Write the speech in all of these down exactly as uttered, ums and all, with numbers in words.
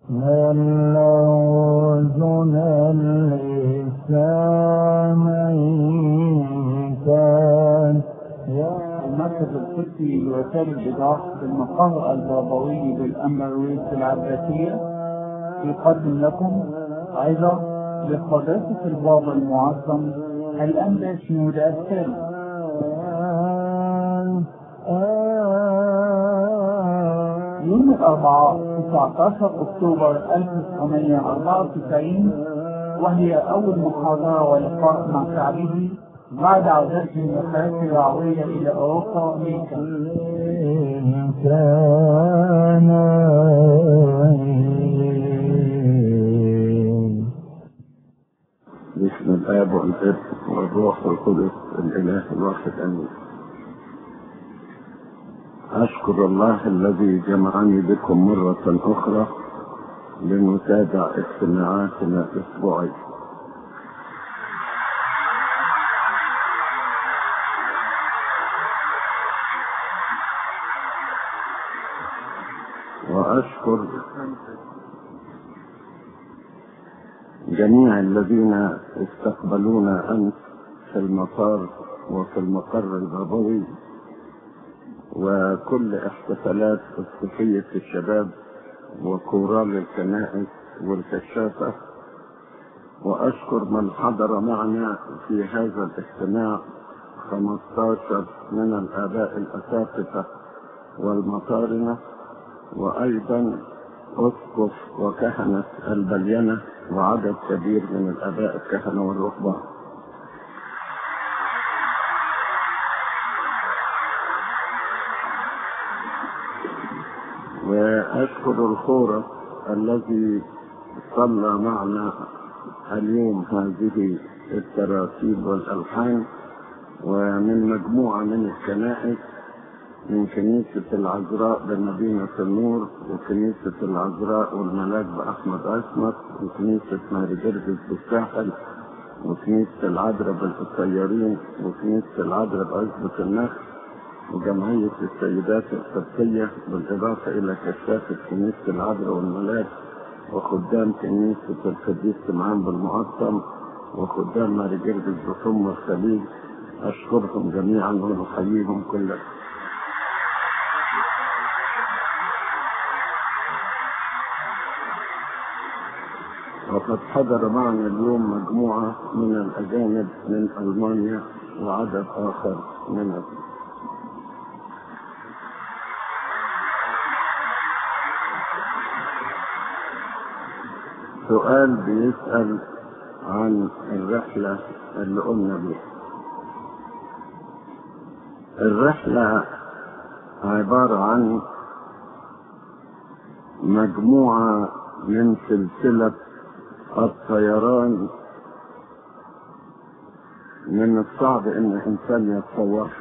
من لوزن اللسانين كان المركز الطبي لوسائل الإيضاح بالمقر البابوي بالأمروية العباسية يقدم لكم عظة لقداسة البابا المعظم الأنبا شنودة الثالث. يوم الأربعاء تسعة عشر أكتوبر ألف وتسعمائة وأربعة وتسعين، وهي أول محاضرة ولقاء مع شعبه بعد عودته من الحياة الرعوية إلى أوروبا وأمريكا. باسم الآب والابن والروح القدس الإله الواحد آمين. أشكر الله الذي جمعني بكم مرة أخرى لنتابع اجتماعاتنا الأسبوعية. وأشكر جميع الذين استقبلونا أمس في المطار وفي المقر البابوي، وكل احتفالات الصيفية الشباب وكورال الكنائس والكشافة. وأشكر من حضر معنا في هذا الاجتماع خمسة عشر من الآباء الأساتذة والمطارنة، وأيضا أسقف وكهنة البلينة وعدد كبير من الآباء الكهنة والرهبان. وأشكر الخورة الذي صلى معنا اليوم هذه التراتيب والألحان، ومن مجموعة من الكنائس، من كنيسة العذراء بمدينة النور، وكنيسة العذراء والملاك بأحمد عصمت، وكنيسة ماري جرجس بالساحل، وكنيسة العذراء بالقصيرين، وكنيسة العذراء بعزبة النخل، وجمعية السيدات القبطية، بالإضافة إلى كشافة كنيسة العذراء والملاك، وخدام كنيسة القديس سمعان بالمقطم، وخدام ماري جرجس بصم الخليج. أشكرهم جميعا ونحييهم كلهم. وقد حضر معنا اليوم مجموعة من الأجانب من ألمانيا وعدد آخر من سؤال بيسأل عن الرحلة اللي قلنا بيها. الرحلة عبارة عن مجموعة من سلسلة الطيران من الصعب ان الانسان يتصورها.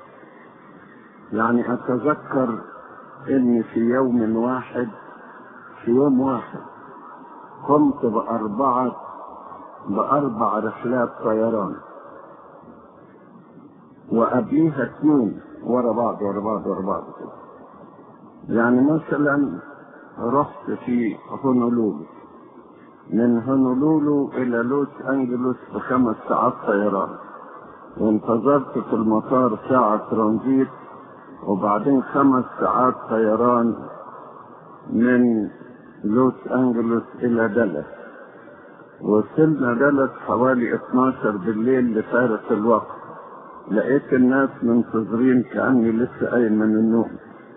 يعني اتذكر ان في يوم واحد في يوم واحد قمت بأربعة بأربع رحلات طيران، وقبليها اثنين ورا بعض ورا بعض ورا بعض كده. يعني مثلا رحت في هونولولو، من هونولولو إلى لوس أنجلوس بخمس ساعات طيران، وانتظرت في المطار ساعة ترانزيت، وبعدين خمس ساعات طيران من لوس أنجلوس إلى دالاس. وصلنا دالاس حوالي اثناشر بالليل لفارق الوقت. لقيت الناس منتظرين كأني لسه قايم من النوم،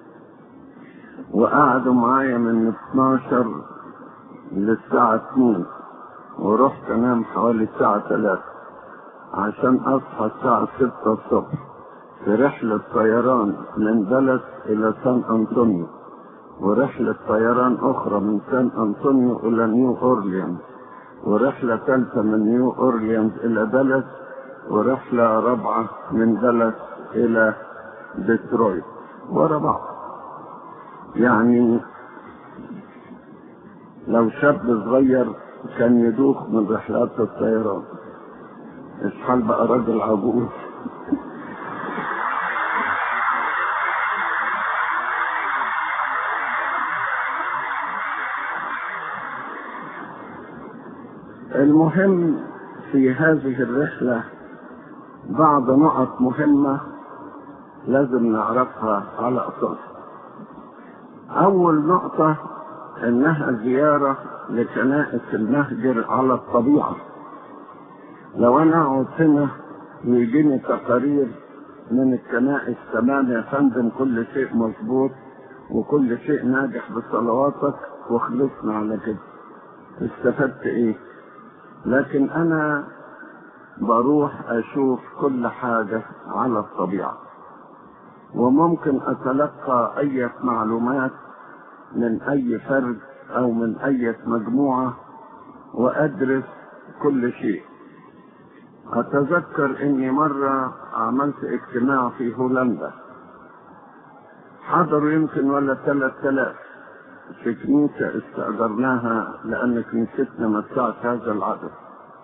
وقعدوا معايا من اثناشر للساعة اتنين، ورحت انام حوالي الساعة ثلاثة عشان اصحى الساعة ستة الصبح في رحلة طيران من دالاس الى سان انطونيو، ورحلة طيران اخرى من سان انطونيو الى نيو اورليانز، ورحلة ثالثة من نيو اورليانز الى دالاس، ورحلة رابعة من دالاس الى ديترويت ورا بعض. يعني لو شاب صغير كان يدوخ من رحلات الطيران، اشحال بقى راجل عجوز. المهم في هذه الرحلة بعض نقط مهمة لازم نعرفها على أساسها. أول نقطة إنها زيارة لكنائس المهجر على الطبيعة. لو أنا أقعد هنا ويجيني تقارير من الكنائس تمام يا فندم كل شيء مظبوط وكل شيء ناجح بصلواتك وخلصنا على كده، استفدت إيه؟ لكن أنا بروح أشوف كل حاجة على الطبيعة، وممكن أتلقى أي معلومات من أي فرد أو من أي مجموعة وأدرس كل شيء. أتذكر إني مرة عملت اجتماع في هولندا، حضروا يمكن ولا ثلاثة آلاف في كنيسة استأجرناها لأن كنيستنا مسعت هذا العدد،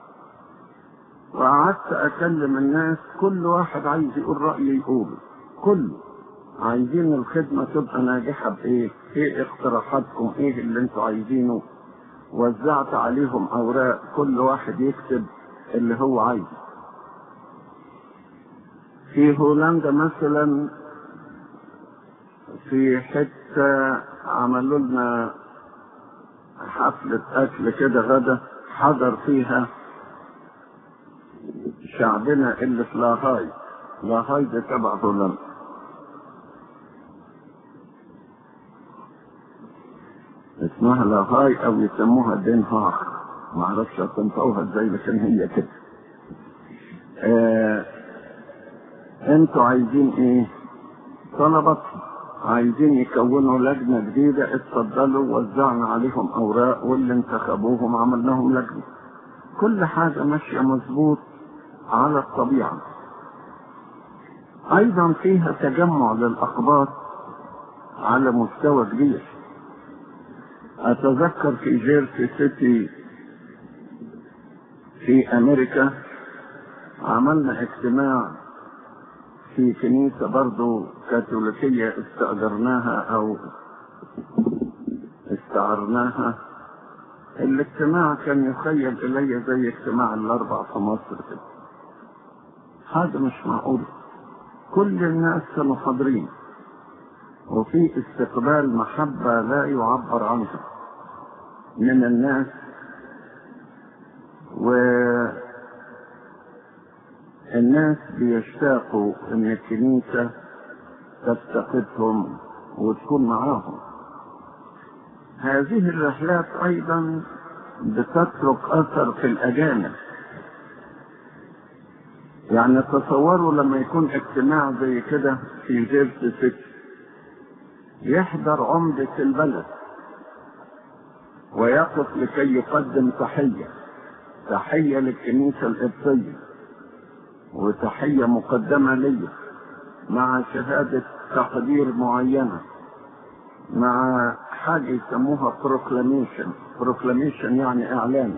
وقعدت أكلم الناس كل واحد عايز يقول رأيه يقوله، كل عايزين الخدمة تبقى ناجحة بإيه؟ إيه اقتراحاتكم؟ إيه اللي انتوا عايزينه؟ وزعت عليهم أوراق كل واحد يكتب اللي هو عايزه. في هولندا مثلا في حتة عملوا لنا حفلة أكل كده غدا، حضر فيها شعبنا اللي في لاهاي. لاهاي ده تبع هولندا. اسمها لاهاي او يسموها دين هاخ، معرفش هتنطقوها ازاي لكن هي كده. آه انتوا عايزين ايه؟ طلبت عايزين يكونوا لجنة جديدة، اتفضلوا، وزعنا عليهم اوراق واللي انتخبوهم عملناهم لجنة. كل حاجة ماشية مظبوط على الطبيعة. ايضا فيها تجمع للاقباط على مستوى كبير. اتذكر في جيرسي سيتي في امريكا عملنا اجتماع في كنيسة برضو كاثوليكية استأجرناها او استعرناها. الاجتماع كان يخيل الي زي اجتماع الاربع في مصر كده، هذا مش معقول. كل الناس كانوا حاضرين وفي استقبال محبة لا يعبر عنها من الناس، والناس بيشتاقوا ان الكنيسة تفتقدهم وتكون معاهم. هذه الرحلات ايضا بتترك اثر في الاجانب. يعني تصوروا لما يكون اجتماع زي كده في جيرسي سيتي، يحضر عمدة البلد ويقف لكي يقدم تحية تحية للكنيسة القبطية وتحية مقدمة لي مع شهادة تقدير معينة مع حاجة يسموها بروكلاميشن. بروكلاميشن يعني اعلان،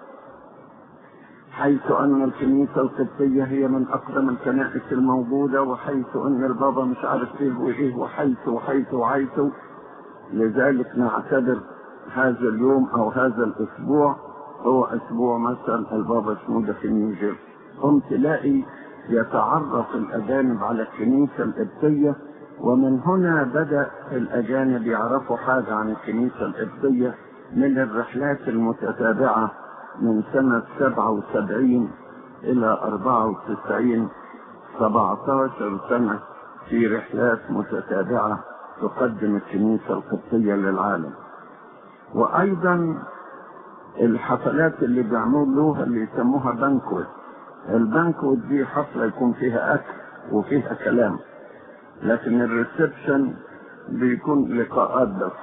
حيث ان الكنيسة القبطية هي من اقدم الكنائس الموجودة، وحيث ان البابا مش عارف ايه وايه وحيث وحيث وحيث. لذلك نعتبر هذا اليوم او هذا الاسبوع هو اسبوع مثلا البابا شنودة في نيوجيرسي. قم تلاقي يتعرف الاجانب على الكنيسة القبطية، ومن هنا بدأ الاجانب يعرفوا حاجة عن الكنيسة القبطية من الرحلات المتتابعة من سنة سبعة وسبعين الى اربعة وتسعين، سبعتاشر سنة في رحلات متتابعة تقدم الكنيسة القبطية للعالم. وايضا الحفلات اللي بيعملوها اللي يسموها بانكوت. البانكوت دي حفلة يكون فيها اكل وفيها كلام، لكن الريسبشن بيكون لقاءات بس.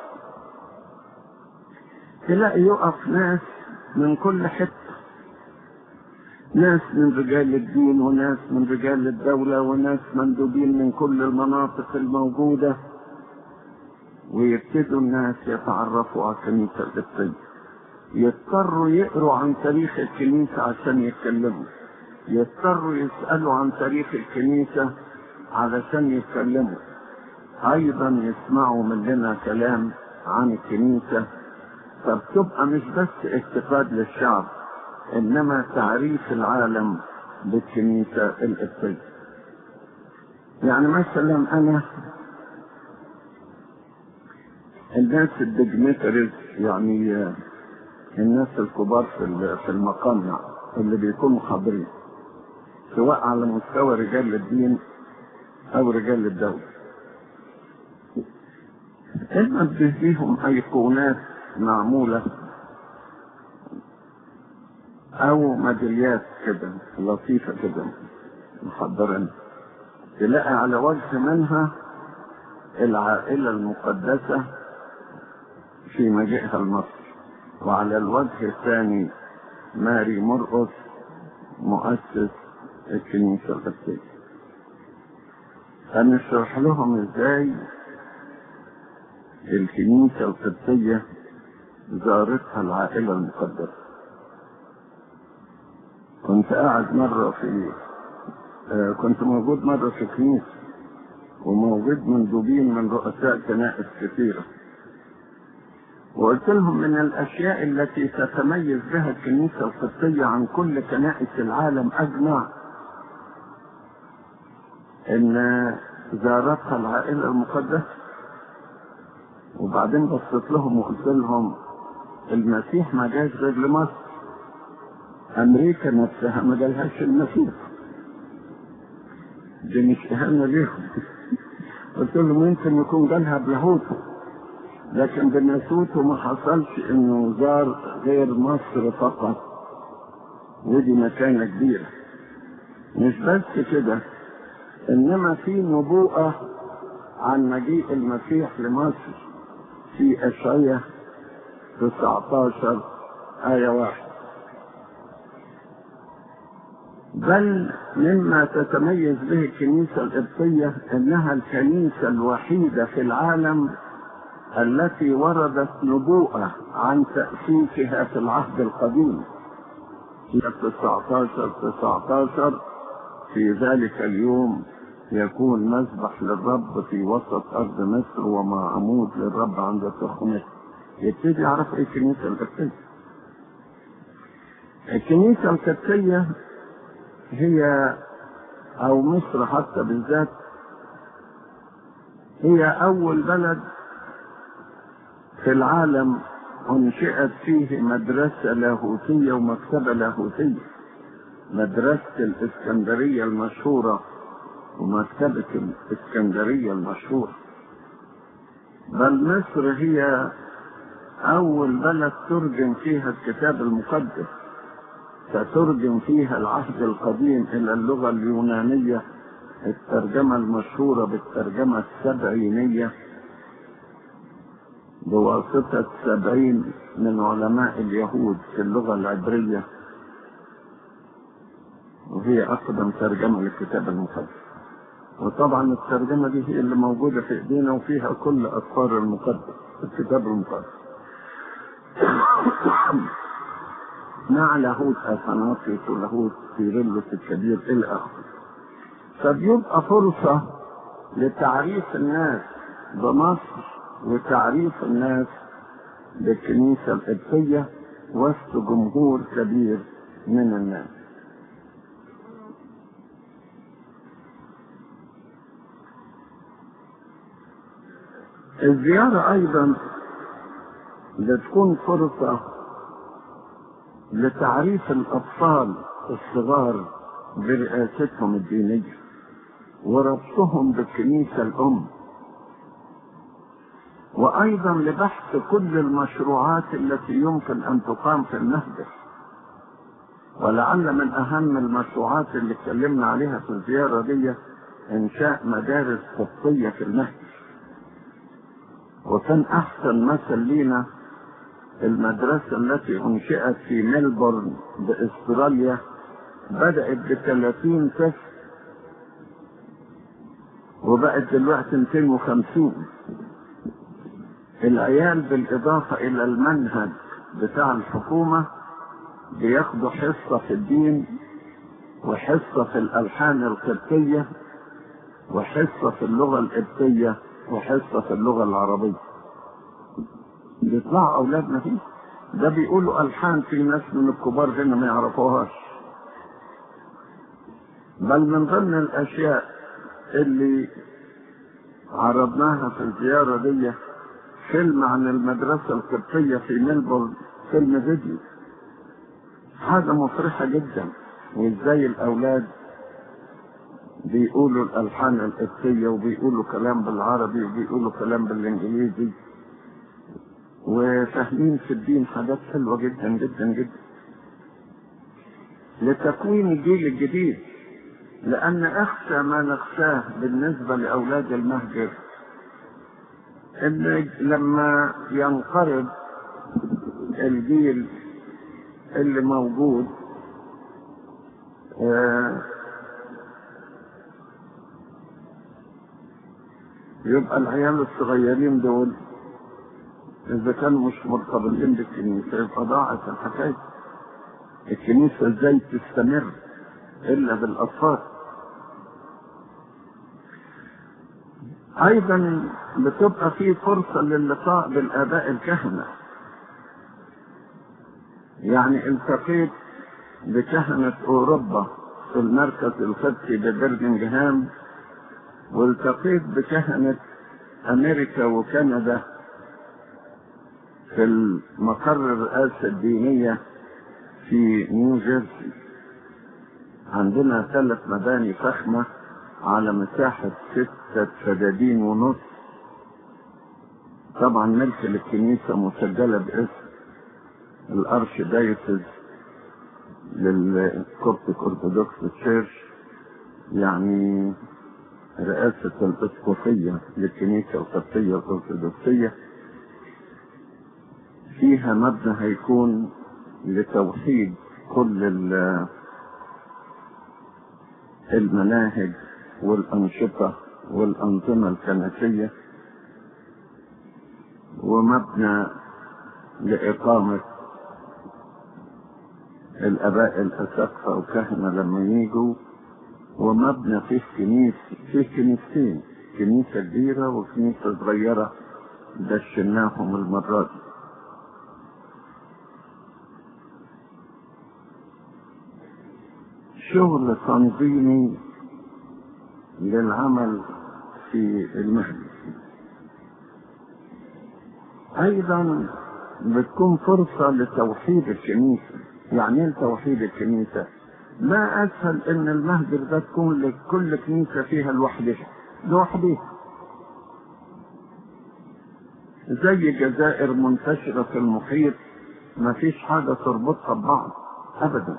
تلاقي يقف ناس من كل حتة، ناس من رجال الدين وناس من رجال الدولة وناس مندوبين من كل المناطق الموجودة، ويبتدوا الناس يتعرفوا على الكنيسة القبطية. يضطروا يقروا عن تاريخ الكنيسة عشان يتكلموا، يضطروا يسألوا عن تاريخ الكنيسة علشان يتكلموا، ايضا يسمعوا مننا كلام عن الكنيسة. فبتبقى مش بس استفاد للشعب، إنما تعريف العالم بالكنيسة القبطية. يعني مثلا أنا الناس الدجمترز، يعني الناس الكبار في المقام اللي بيكونوا حاضرين، سواء على مستوى رجال الدين أو رجال الدولة، إما بتديهم أيقونات معمولة أو ميداليات كده لطيفة كده محضرين، تلاقي على وجه منها العائلة المقدسة في مجيئها لمصر، وعلى الوجه الثاني ماري مرقس مؤسس الكنيسة القبطية. هنشرح لهم ازاي الكنيسة القبطية زارتها العائلة المقدسة. كنت قاعد مرة في آه كنت موجود مرة في كنيسة، وموجود مندوبين من رؤساء كنائس كثيرة، وقلت لهم من الأشياء التي تتميز بها الكنيسة القبطية عن كل كنائس العالم أجمع إن زارتها العائلة المقدسة. وبعدين بصيت لهم وقلت لهم المسيح ما جاش غير لمصر، أمريكا نفسها ما جالهاش المسيح، دي مش إهانة ليهم. قلت لهم يمكن يكون جالها بلاهوته، لكن بناسوته ما حصلش إنه زار غير مصر فقط، ودي مكانة كبيرة. مش بس كده، إنما في نبوءة عن مجيء المسيح لمصر في أشعياء تسعة عشر آية واحد. بل مما تتميز به الكنيسة القبطية إنها الكنيسة الوحيدة في العالم التي وردت نبوءة عن تأسيسها في العهد القديم. في تسعة عشر تسعة عشر في ذلك اليوم يكون مذبح للرب في وسط أرض مصر ومع عمود للرب عند تخمه. يبتدي يعرف ايه الكنيسة القبطية. الكنيسة القبطية هي او مصر حتى بالذات هي اول بلد في العالم انشئت فيه مدرسة لاهوتية ومكتبة لاهوتية، مدرسة الاسكندرية المشهورة ومكتبة الاسكندرية المشهورة. بل مصر هي اول بلد ترجم فيها الكتاب المقدس، فترجم فيها العهد القديم الى اللغة اليونانية، الترجمة المشهورة بالترجمة السبعينية بواسطة سبعين من علماء اليهود في اللغة العبرية، وهي أقدم ترجمة للكتاب المقدس. وطبعا الترجمة دي هي اللي موجودة في ايدينا وفيها كل أسفار المقدس الكتاب المقدس مع لاهوت أثناسيوس ولاهوت كيرلس الكبير إلى آخره. فبيبقى فرصة لتعريف الناس بمصر وتعريف الناس بالكنيسة القبطية وسط جمهور كبير من الناس. الزيارة أيضا بتكون فرصة لتعريف الأطفال الصغار برئاستهم الدينية وربطهم بالكنيسة الأم، وأيضا لبحث كل المشروعات التي يمكن أن تقام في المهجر. ولعل من أهم المشروعات اللي اتكلمنا عليها في الزيارة دي إنشاء مدارس قبطية في المهجر. وكان أحسن مثل لينا المدرسة التي أنشئت في ملبورن بأستراليا، بدأت بثلاثين طفل وبقت دلوقتي مئتين وخمسين. العيال بالإضافة إلى المنهج بتاع الحكومة بياخدوا حصة في الدين وحصة في الألحان القبطية وحصة في اللغة القبطية وحصة في اللغة العربية. بيطلعوا أولادنا فيه ده بيقولوا ألحان في ناس من الكبار هنا ما يعرفوهاش. بل من ضمن الأشياء اللي عرضناها في الزيارة دي فيلم عن المدرسة القبطية في ملبورن، فيلم فيديو، حاجة مفرحة جدا، وازاي الأولاد بيقولوا الألحان القبطية وبيقولوا كلام بالعربي وبيقولوا كلام بالإنجليزي وفاهمين في الدين حاجات حلوة جدا جدا جدا لتكوين الجيل الجديد. لأن أخشى ما نخشاه بالنسبة لأولاد المهجر إن لما ينقرض الجيل اللي موجود آه يبقى العيال الصغيرين دول إذا كانوا مش مرتبطين بالكنيسة يبقى ضاعت الحكاية. الكنيسة ازاي تستمر إلا بالأطفال؟ أيضا بتبقى في فرصة للقاء بالآباء الكهنة. يعني التقيت بكهنة أوروبا في المركز القبطي ببرمنغهام، والتقيت بكهنة أمريكا وكندا في المقر الرئاسة الدينية في نيوجيرسي. عندنا ثلاث مباني فخمة على مساحة ستة فدادين ونص، طبعا ملك للكنيسة، مسجلة باسم الأرش دايوسز للكوبتيك أرثوذكس تشيرش، يعني رئاسة الإسقفية للكنيسة القبطية الأرثوذكسية. فيها مبنى هيكون لتوحيد كل المناهج والأنشطة والأنظمة الكنسية، ومبنى لإقامة الآباء الأساقفة وكهنة لما يجوا، ومبنى فيه كنيسة، فيه كنيستين، كنيسة كبيرة وكنيسة صغيرة دشناهم المرة دي. شغل تنظيمي للعمل في المهد. ايضا بتكون فرصة لتوحيد الكنيسة. يعني ايه توحيد الكنيسة؟ ما اسهل ان المهجر ده تكون لكل كنيسة فيها لوحدها لوحدها، زي جزائر منتشرة في المحيط ما فيش حاجة تربطها ببعض ابدا.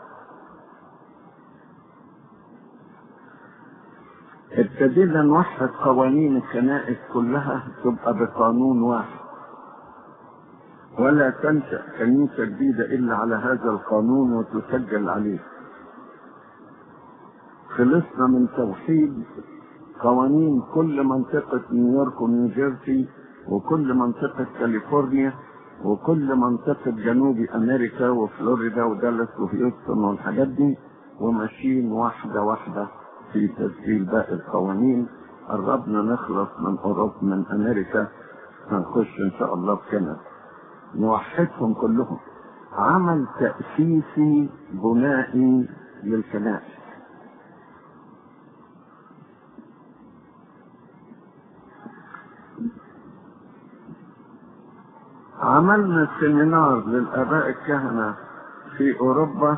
ابتدينا نوحد قوانين الكنائس كلها تبقى بقانون واحد، ولا تنشأ كنيسة جديدة إلا على هذا القانون وتسجل عليه. خلصنا من توحيد قوانين كل منطقة نيويورك ونيوجيرسي وكل منطقة كاليفورنيا وكل منطقة جنوب أمريكا وفلوريدا ودالاس وهيوستن والحاجات دي، وماشيين واحدة واحدة في تسجيل باقي القوانين. قربنا نخلص من أوروبا من أمريكا، هنخش إن شاء الله في كندا نوحدهم كلهم. عمل تأسيسي بنائي للكنائس. عملنا سيمينار للآباء الكهنة في أوروبا،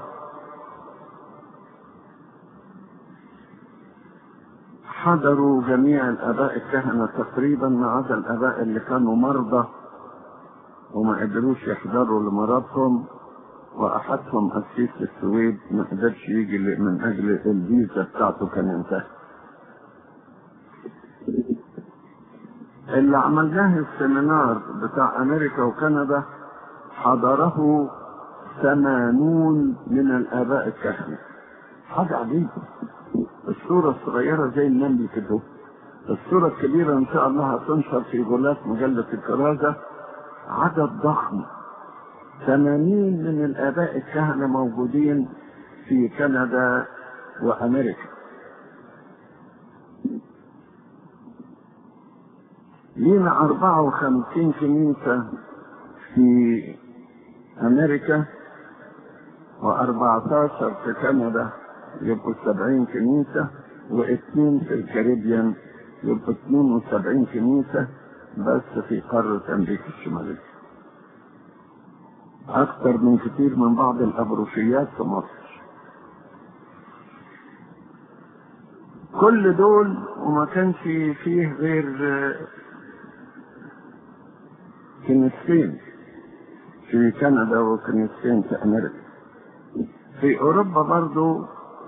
حضروا جميع الآباء الكهنة تقريبا ما عدا الآباء اللي كانوا مرضى وما قدروش يحضروا لمرضهم، وأحدهم قسيس السويد ما قدرش يجي من أجل الفيزا بتاعته كان انتهى. اللي عملناه السيمينار بتاع أمريكا وكندا حضره ثمانون من الآباء الكهنة. حاجة عجيبة. الصورة الصغيرة زي النمل كده، الصورة الكبيرة إن شاء الله هتنشر في غلاف مجلة الكرازة. عدد ضخم، ثمانين من الآباء الكهنة موجودين في كندا وأمريكا. لينا أربعة وخمسين كنيسة في أمريكا وأربعتاشر في كندا يبقوا سبعين كنيسة، واثنين في الكاريبيان يبقوا اثنين وسبعين كنيسة بس في قارة أمريكا الشمالية. أكثر من كتير من بعض الأبروشيات في مصر. كل دول وما كانش فيه غير كنيستين في كندا وكنيستين في أمريكا. في أوروبا برضو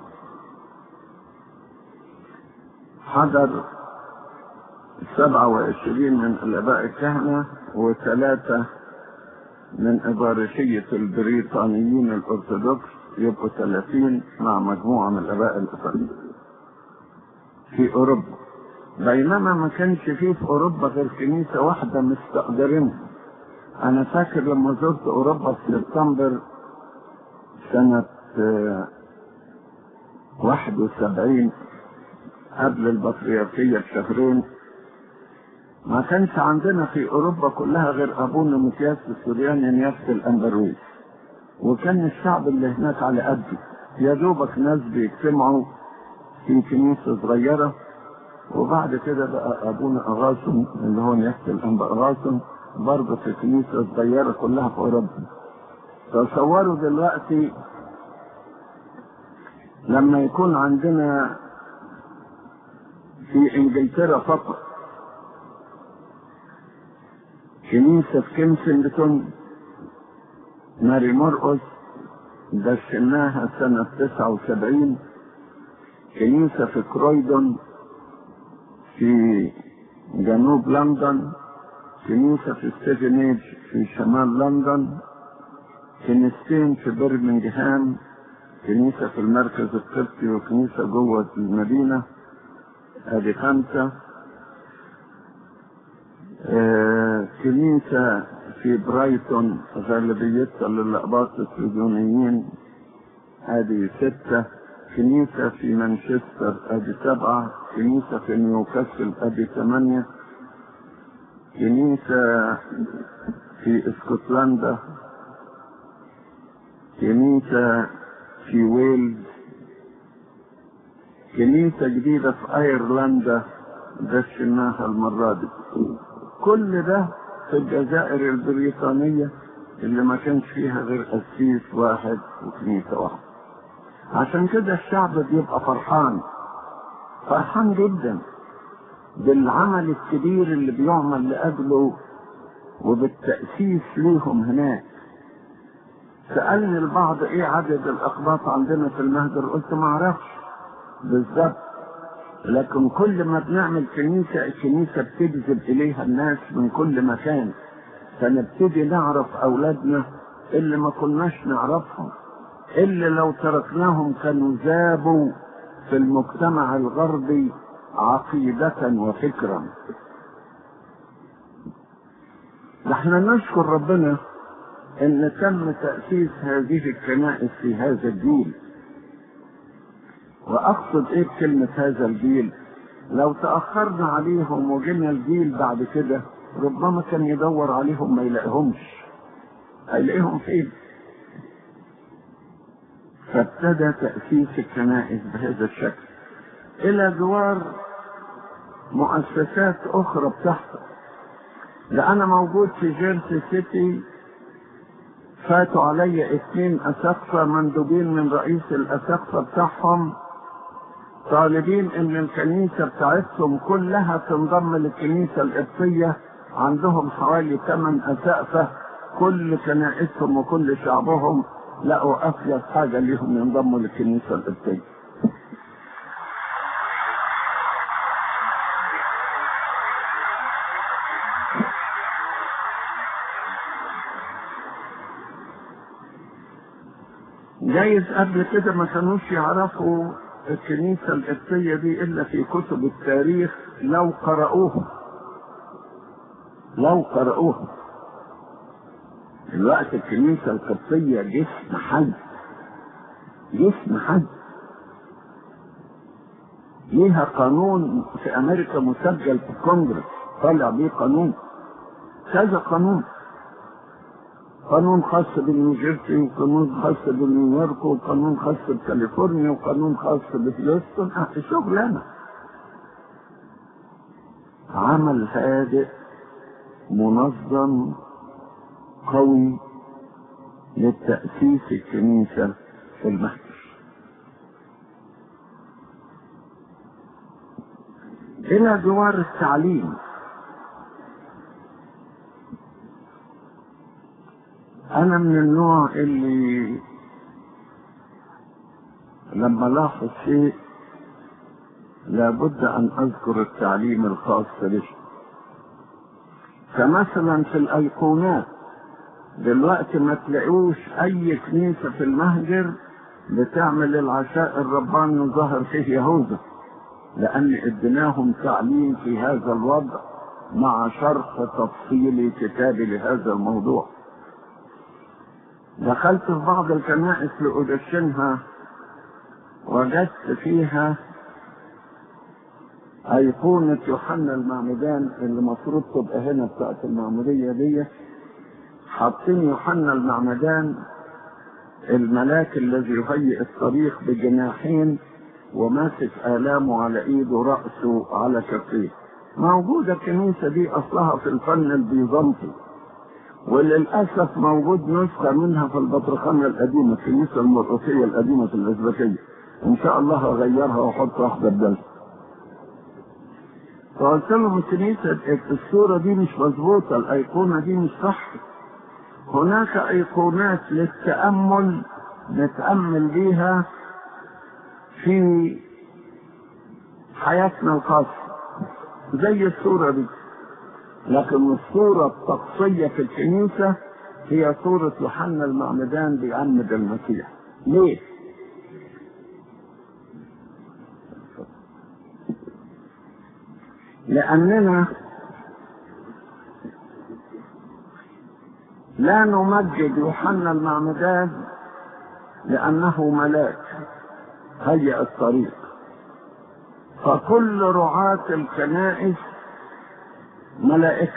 حضر سبعة وعشرين من الآباء الكهنة وثلاثة من إبارشية البريطانيين الأرثوذكس، يبقوا ثلاثين مع مجموعة من الآباء الأقلية في أوروبا. بينما ما كانش فيه في أوروبا غير كنيسة واحدة مستقدرينها. أنا فاكر لما زرت أوروبا في سبتمبر سنة واحد وسبعين قبل البطريركية بشهرين، ما كانش عندنا في أوروبا كلها غير أبونا متياس السورياني نيافة الأنبرويس، وكان الشعب اللي هناك على قده، يا دوبك ناس بيجتمعوا في كنيسة صغيرة. وبعد كده بقى أبونا أغاثم اللي هو نيافة الأنبا أغاثم برضه في كنيسة صغيرة كلها في أوروبا. تصوروا دلوقتي لما يكون عندنا في انجلترا فقط كنيسة في كنسنجتون ماري مرقس دشناها سنة تسعة وسبعين، كنيسة في كرويدون في جنوب لندن، كنيسة في ستيفنيج في شمال لندن، كنيستين في برمنجهام، كنيسة في المركز القبطي وكنيسة جوه المدينة، ادي خمسة. آه كنيسة في برايتون غالبيتها للأقباط السودانيين، ادي ستة. كنيسة في مانشستر ادي سبعة. كنيسة في نيوكاسل ادي ثمانية. كنيسة في اسكتلندا، كنيسة في ويلز، كنيسة جديدة في ايرلندا دشناها المرة دي. كل ده في الجزائر البريطانية اللي ما كانش فيها غير قسيس واحد وكنيسة واحدة. عشان كده الشعب بيبقى فرحان فرحان جدا بالعمل الكبير اللي بيعمل لأجله وبالتأسيس ليهم هناك. سألني البعض ايه عدد الأقباط عندنا في المهجر، قلت ما اعرفش بالظبط، لكن كل ما بنعمل كنيسة الكنيسة بتجذب إليها الناس من كل مكان، فنبتدي نعرف أولادنا اللي ما كناش نعرفهم، اللي لو تركناهم كانوا ذابوا في المجتمع الغربي عقيدة وفكرا. نحن نشكر ربنا ان تم تأسيس هذه الكنائس في هذا الجيل. واقصد ايه بكلمة هذا الجيل؟ لو تأخرنا عليهم وجينا الجيل بعد كده ربما كان يدور عليهم ما يلاقيهمش، هيلاقيهم فين؟ فابتدى تأسيس الكنائس بهذا الشكل الى جوار مؤسسات اخرى بتحصل. ده انا موجود في جيرسي سيتي، فاتوا علي اثنين اساقفة مندوبين من رئيس الاساقفة بتاعهم طالبين ان الكنيسة بتاعتهم كلها تنضم للكنيسة القبطية. عندهم حوالي ثمان اساقفة، كل كنائسهم وكل شعبهم لقوا افضل حاجة ليهم ينضموا للكنيسة القبطية. جايز قبل كده ما كانوش يعرفوا الكنيسة القبطية دي إلا في كتب التاريخ لو قرأوها لو قرأوها الوقت الكنيسة القبطية جسم حي جسم حي ليها قانون في أمريكا مسجل في الكونجرس، طلع بيه قانون كذا قانون. قانون خاص بنيوجيرسي، وقانون خاص بنيويورك، وقانون خاص بكاليفورنيا، وقانون خاص بهيوستن. اه شغلانه. عمل هادئ منظم قوي للتأسيس الكنيسة في المهد. إلى جوار التعليم، أنا من النوع اللي لما لاحظ شيء لابد أن أذكر التعليم الخاص به. فمثلا في الأيقونات دلوقتي ما تلاقوش أي كنيسة في المهجر بتعمل العشاء الرباني وظهر فيه يهوذا، لأن اديناهم تعليم في هذا الوضع مع شرح تفصيلي كتابي لهذا الموضوع. دخلت في بعض الكنائس لأدشنها، وجدت فيها أيقونة يوحنا المعمدان اللي مفروض تبقى هنا بتاعت المعمودية دي، حاطين يوحنا المعمدان الملاك الذي يهيئ الطريق بجناحين وماسك آلامه على ايده ورأسه على كفيه. موجودة الكنيسة دي اصلها في الفن البيزنطي، وللأسف موجود نسخة منها في البطرخانة القديمة، الكنيسة المرقسية القديمة في الأزبكية. ان شاء الله هغيرها واحط واحدة بدل. فقلت لهم الكنيسة الصورة دي مش مظبوطة، الأيقونة دي مش صح. هناك أيقونات للتأمل نتأمل بيها في حياتنا الخاصة زي الصورة دي، لكن الصورة الطقسية في الكنيسة هي صورة يوحنا المعمدان بيعمد المسيح. ليه؟ لأننا لا نمجد يوحنا المعمدان لأنه ملاك هيئ الطريق، فكل رعاة الكنائس ملائكة.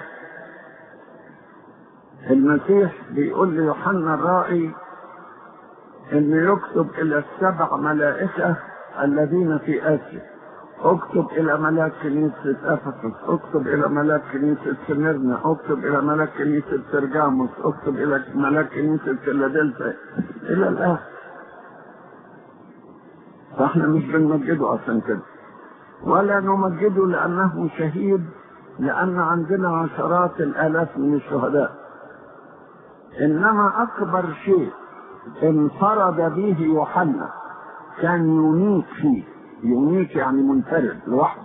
المسيح بيقول ليوحنا الرائي انه يكتب الى السبع ملائكة الذين في آسيا، اكتب الى ملاك كنيسة افسس، اكتب الى ملاك كنيسة سميرنا، اكتب الى ملاك كنيسة سرجاموس، اكتب الى ملاك كنيسة فيلادلفيا الى الاخر. فاحنا مش بنمجده عشان كده، ولا نمجده لانه شهيد، لان عندنا عشرات الالاف من الشهداء. انما اكبر شيء انفرد به يوحنا كان يونيك فيه، يونيك يعني منفرد لوحده.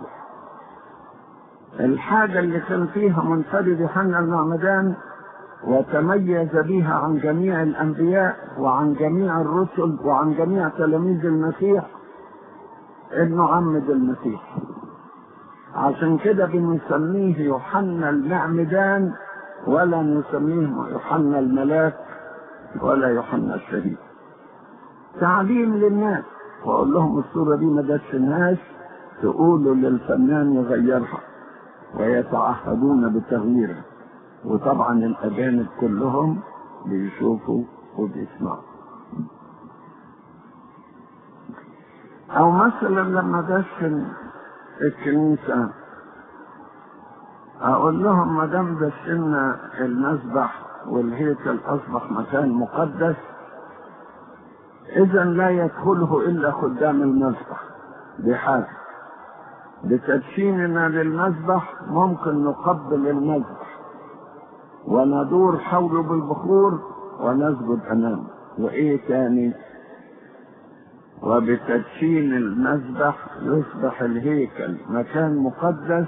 الحاجة اللي كان فيها منفرد يوحنا المعمدان وتميز بها عن جميع الانبياء وعن جميع الرسل وعن جميع تلاميذ المسيح انه عمد المسيح. عشان كده بنسميه يوحنا المعمدان، ولا نسميه يوحنا الملاك ولا يوحنا الشهيد. تعليم للناس، واقول لهم الصورة دي ما دشناش، تقولوا للفنان يغيرها ويتعهدون بتغييرها. وطبعا الاجانب كلهم بيشوفوا وبيسمعوا. او مثلا لما دشن الكنيسة اقول لهم ما دام دشنا المسبح والهيكل اصبح مكان مقدس، اذا لا يدخله الا خدام المسبح. دي حاجة بتدشيننا للمسبح ممكن نقبل المسبح وندور حوله بالبخور ونسجد امامه. وايه تاني؟ وبتدشين المسبح يصبح الهيكل مكان مقدس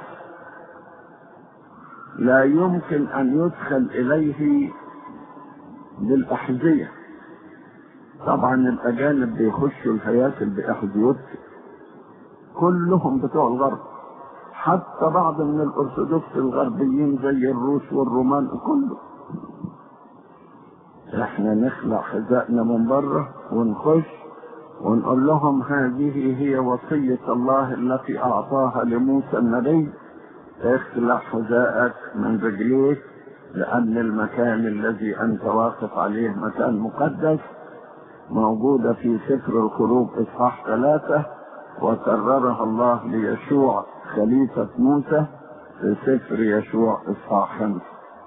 لا يمكن ان يدخل اليه بالاحذية. طبعا الاجانب بيخشوا الهياكل باحذيتهم، كلهم بتوع الغرب، حتى بعض من الارثوذكس الغربيين زي الروس والرومان كله. احنا نخلع حذائنا من بره ونخش ونقول لهم هذه هي وصية الله التي اعطاها لموسى النبي، اخلع حذائك من رجليك لأن المكان الذي أنت واقف عليه مكان مقدس، موجودة في سفر الخروج إصحاح ثلاثة، وكررها الله ليشوع خليفة موسى في سفر يشوع إصحاح خمسة.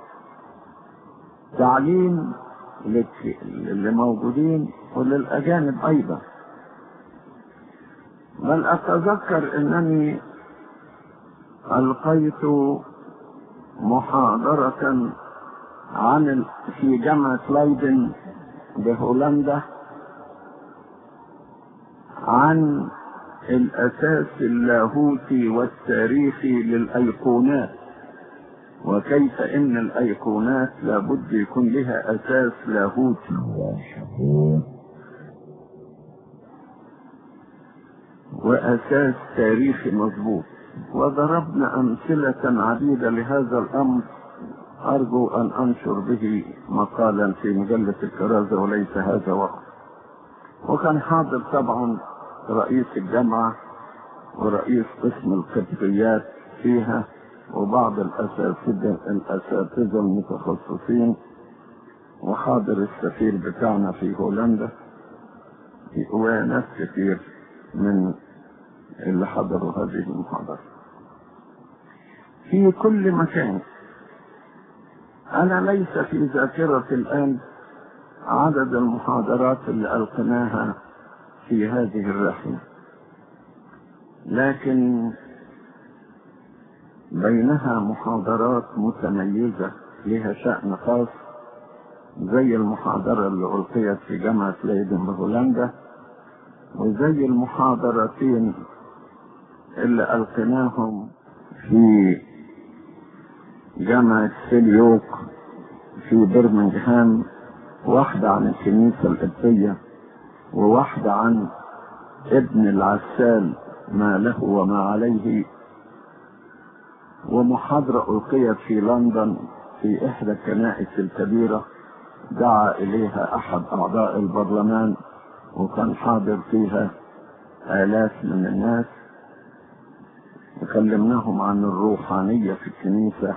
تعليم للموجودين وللأجانب أيضا. بل أتذكر أنني ألقيت محاضرة عن في جامعة لايدن بهولندا عن الأساس اللاهوتي والتاريخي للأيقونات، وكيف إن الأيقونات لابد يكون لها أساس لاهوتي وأساس تاريخي مضبوط، وضربنا أمثلة عديدة لهذا الأمر. أرجو أن أنشر به مقالا في مجلة الكرازة وليس هذا وقت. وكان حاضر طبعا رئيس الجامعة ورئيس قسم القبطيات فيها وبعض الأساتذة الأساتذة المتخصصين، وحاضر السفير بتاعنا في هولندا وناس كثير من اللي حضروا هذه المحاضرة في كل مكان. أنا ليس في ذاكرتي الآن عدد المحاضرات اللي ألقناها في هذه الرحلة، لكن بينها محاضرات متميزة لها شأن خاص، زي المحاضرة اللي ألقيت في جامعة لايدن بهولندا، وزي المحاضرتين اللي ألقناهم في جامعة سيليوك في برمنغهام، واحدة عن الكنيسة القبطية وواحدة عن ابن العسال ما له وما عليه، ومحاضرة ألقيت في لندن في إحدى الكنائس الكبيرة دعا إليها أحد أعضاء البرلمان وكان حاضر فيها آلاف من الناس، وكلمناهم عن الروحانية في الكنيسة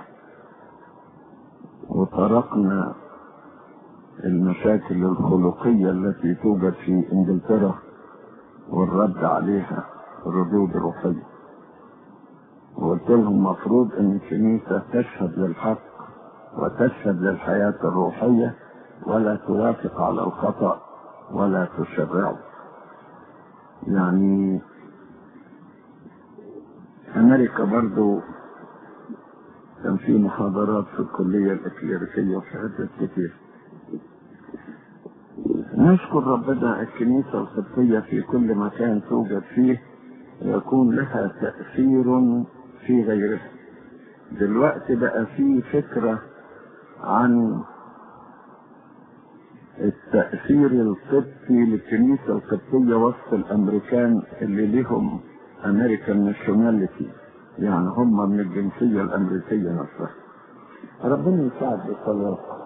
وطرقنا المشاكل الخلقية التي توجد في إنجلترا والرد عليها ردود روحية. وقلت لهم مفروض ان الكنيسة تشهد للحق وتشهد للحياة الروحية ولا توافق على الخطأ ولا تشرعه. يعني امريكا برضو كان في محاضرات في الكلية الإكليريكية وفي حتت كتير. نشكر ربنا الكنيسة القبطية في كل مكان توجد فيه يكون لها تأثير في غيرها. دلوقتي بقى في فكرة عن التأثير القبطي للكنيسة القبطية وسط الأمريكان اللي لهم أمريكان ناشوناليتي، يعني هم من الجنسية الأمريكية نفسها. ربنا يساعد بالصلاة.